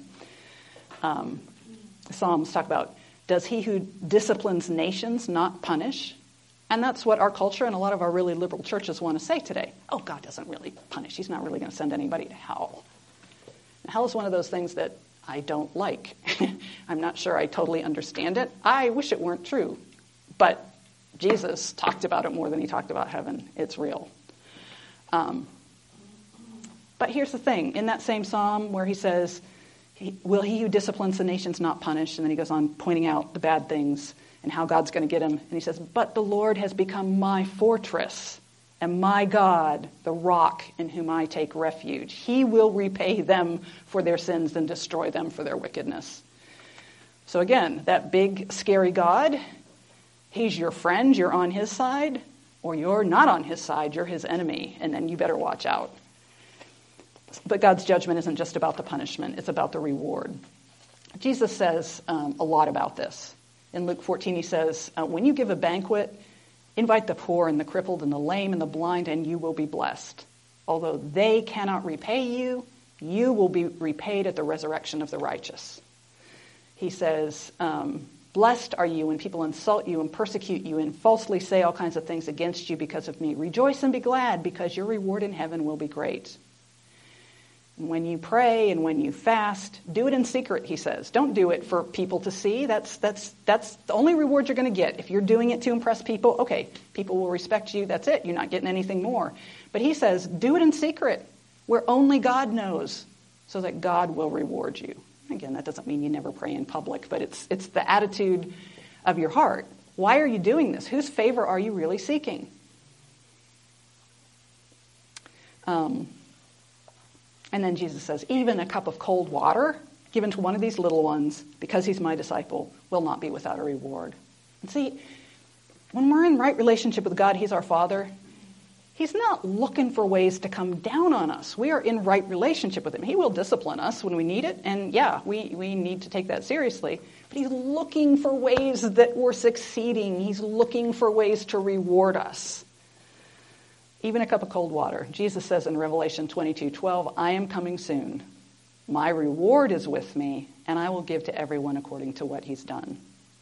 Psalms talk about, does he who disciplines nations not punish? And that's what our culture and a lot of our really liberal churches want to say today. Oh, God doesn't really punish. He's not really going to send anybody to hell. Hell is one of those things that I don't like. I'm not sure I totally understand it. I wish it weren't true. But Jesus talked about it more than he talked about heaven. It's real. But here's the thing. In that same psalm where he says, will he who disciplines the nations not punish? And then he goes on pointing out the bad things and how God's going to get him. And he says, but the Lord has become my fortress and my God, the rock in whom I take refuge. He will repay them for their sins and destroy them for their wickedness. So again, that big, scary God, he's your friend, you're on his side, or you're not on his side, you're his enemy, and then you better watch out. But God's judgment isn't just about the punishment, it's about the reward. Jesus says a lot about this. In Luke 14, he says, when you give a banquet, invite the poor and the crippled and the lame and the blind, and you will be blessed. Although they cannot repay you, you will be repaid at the resurrection of the righteous. He says, blessed are you when people insult you and persecute you and falsely say all kinds of things against you because of me. Rejoice and be glad, because your reward in heaven will be great. And when you pray and when you fast, do it in secret, he says. Don't do it for people to see. That's the only reward you're going to get. If you're doing it to impress people, okay, people will respect you. That's it. You're not getting anything more. But he says, do it in secret, where only God knows, so that God will reward you. Again, that doesn't mean you never pray in public, but it's the attitude of your heart. Why are you doing this? Whose favor are you really seeking? And then Jesus says, even a cup of cold water given to one of these little ones, because he's my disciple, will not be without a reward. And see, when we're in right relationship with God, he's our Father. He's not looking for ways to come down on us. We are in right relationship with him. He will discipline us when we need it. And yeah, we need to take that seriously. But he's looking for ways that we're succeeding. He's looking for ways to reward us. Even a cup of cold water. Jesus says in Revelation 22:12, I am coming soon. My reward is with me, and I will give to everyone according to what he's done.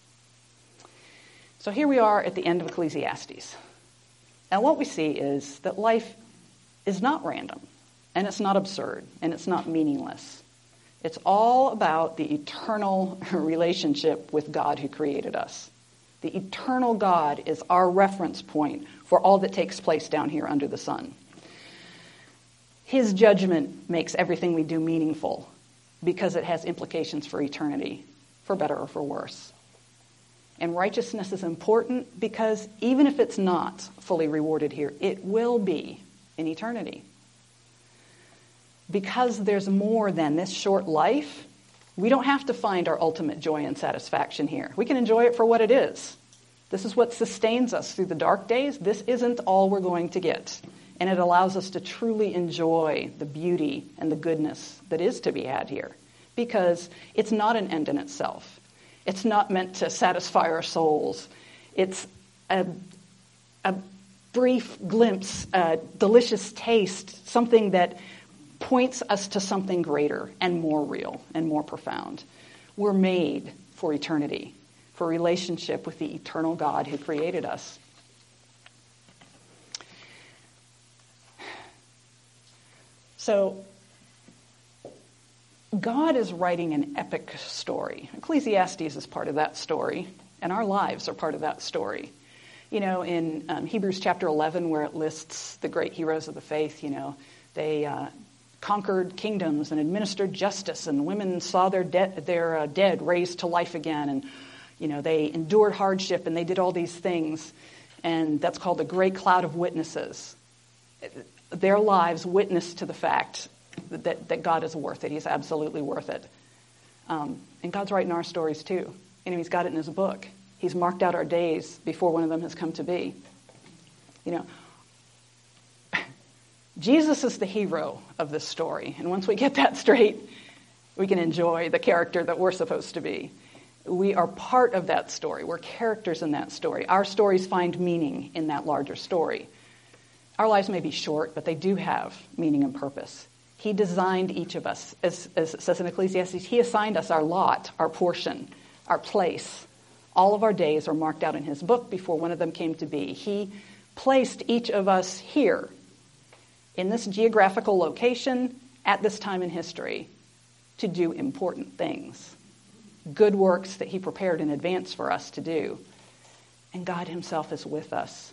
So here we are at the end of Ecclesiastes. And what we see is that life is not random, and it's not absurd, and it's not meaningless. It's all about the eternal relationship with God who created us. The eternal God is our reference point for all that takes place down here under the sun. His judgment makes everything we do meaningful because it has implications for eternity, for better or for worse. And righteousness is important because even if it's not fully rewarded here, it will be in eternity. Because there's more than this short life, we don't have to find our ultimate joy and satisfaction here. We can enjoy it for what it is. This is what sustains us through the dark days. This isn't all we're going to get. And it allows us to truly enjoy the beauty and the goodness that is to be had here. Because it's not an end in itself. It's not meant to satisfy our souls. It's a brief glimpse, a delicious taste, something that points us to something greater and more real and more profound. We're made for eternity, for relationship with the eternal God who created us. So, God is writing an epic story. Ecclesiastes is part of that story, and our lives are part of that story. You know, in Hebrews chapter 11, where it lists the great heroes of the faith, you know, they conquered kingdoms and administered justice, and women saw their dead raised to life again, and you know, they endured hardship, and they did all these things, and that's called the great cloud of witnesses. Their lives witness to the fact that God is worth it. He's absolutely worth it. And God's writing our stories too. And he's got it in his book. He's marked out our days before one of them has come to be. You know, Jesus is the hero of this story. And once we get that straight, we can enjoy the character that we're supposed to be. We are part of that story. We're characters in that story. Our stories find meaning in that larger story. Our lives may be short, but they do have meaning and purpose. He designed each of us. As it says in Ecclesiastes, he assigned us our lot, our portion, our place. All of our days are marked out in his book before one of them came to be. He placed each of us here in this geographical location at this time in history to do important things, good works that he prepared in advance for us to do. And God himself is with us.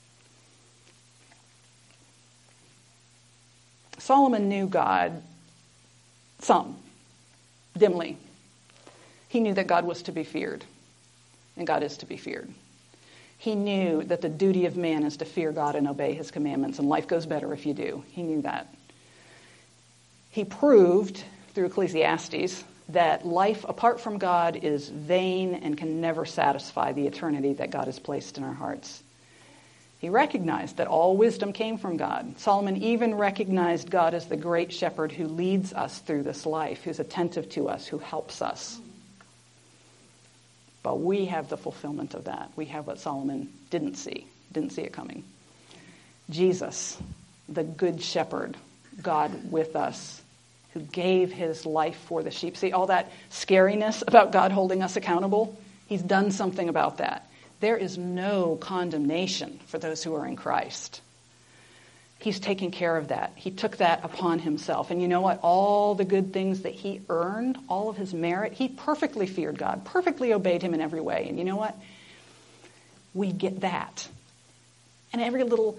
Solomon knew God, some, dimly. He knew that God was to be feared, and God is to be feared. He knew that the duty of man is to fear God and obey his commandments, and life goes better if you do. He knew that. He proved through Ecclesiastes that life apart from God is vain and can never satisfy the eternity that God has placed in our hearts. He recognized that all wisdom came from God. Solomon even recognized God as the great shepherd who leads us through this life, who's attentive to us, who helps us. But we have the fulfillment of that. We have what Solomon didn't see it coming. Jesus, the good shepherd, God with us, who gave his life for the sheep. See, all that scariness about God holding us accountable, he's done something about that. There is no condemnation for those who are in Christ. He's taken care of that. He took that upon himself. And you know what? All the good things that he earned, all of his merit, he perfectly feared God, perfectly obeyed him in every way. And you know what? We get that. And every little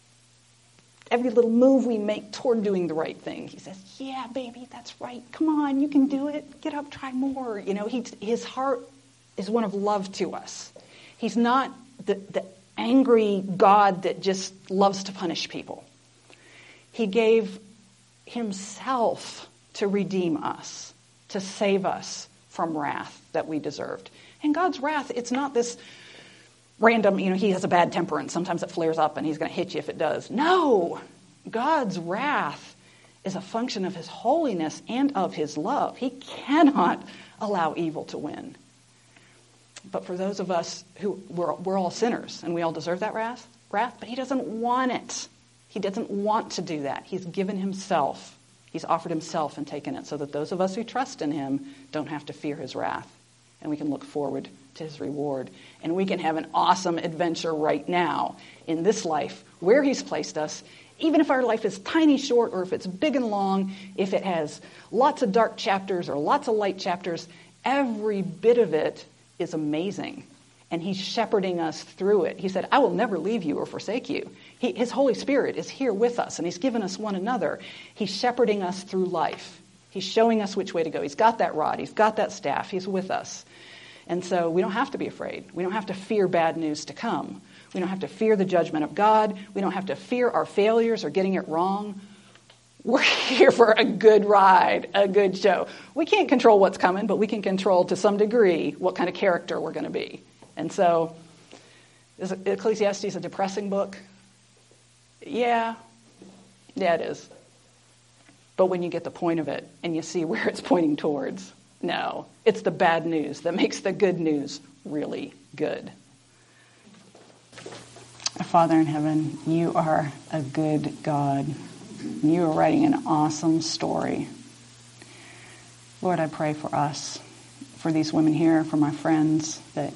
move we make toward doing the right thing, he says, yeah, baby, that's right. Come on, you can do it. Get up, try more. You know, his heart is one of love to us. He's not the angry God that just loves to punish people. He gave himself to redeem us, to save us from wrath that we deserved. And God's wrath, it's not this random, he has a bad temper and sometimes it flares up and he's going to hit you if it does. No, God's wrath is a function of his holiness and of his love. He cannot allow evil to win. But for those of us who, we're all sinners and we all deserve that wrath, but he doesn't want it. He doesn't want to do that. He's given himself. He's offered himself and taken it so that those of us who trust in him don't have to fear his wrath. And we can look forward to his reward. And we can have an awesome adventure right now in this life where he's placed us, even if our life is tiny short or if it's big and long, if it has lots of dark chapters or lots of light chapters, every bit of it is amazing. And he's shepherding us through it. He said, I will never leave you or forsake you. His Holy Spirit is here with us, and he's given us one another. He's shepherding us through life. He's showing us which way to go. He's got that rod. He's got that staff. He's with us. And so we don't have to be afraid. We don't have to fear bad news to come. We don't have to fear the judgment of God. We don't have to fear our failures or getting it wrong. We're here for a good ride, a good show. We can't control what's coming, but we can control to some degree what kind of character we're going to be. And so, is Ecclesiastes a depressing book? Yeah, it is. But when you get the point of it and you see where it's pointing towards, no, it's the bad news that makes the good news really good. Father in heaven, you are a good God. You are writing an awesome story. Lord, I pray for us, for these women here, for my friends, that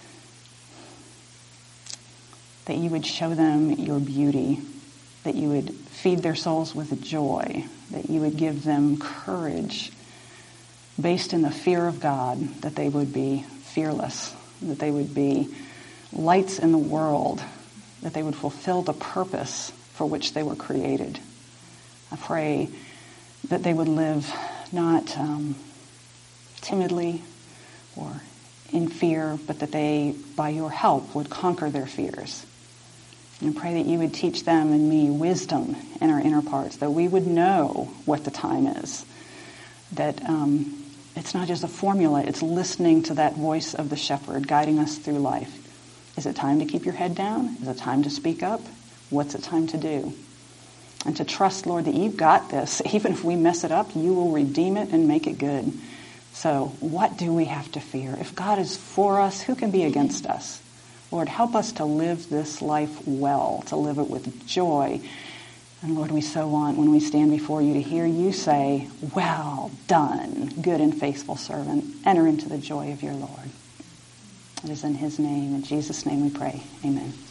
you would show them your beauty, that you would feed their souls with joy, that you would give them courage based in the fear of God, that they would be fearless, that they would be lights in the world, that they would fulfill the purpose for which they were created. I pray that they would live not timidly or in fear, but that they, by your help, would conquer their fears. And I pray that you would teach them and me wisdom in our inner parts, that we would know what the time is, that it's not just a formula, it's listening to that voice of the shepherd guiding us through life. Is it time to keep your head down? Is it time to speak up? What's it time to do? And to trust, Lord, that you've got this. Even if we mess it up, you will redeem it and make it good. So what do we have to fear? If God is for us, who can be against us? Lord, help us to live this life well, to live it with joy. And Lord, we so want, when we stand before you, to hear you say, well done, good and faithful servant. Enter into the joy of your Lord. It is in his name, in Jesus' name we pray. Amen.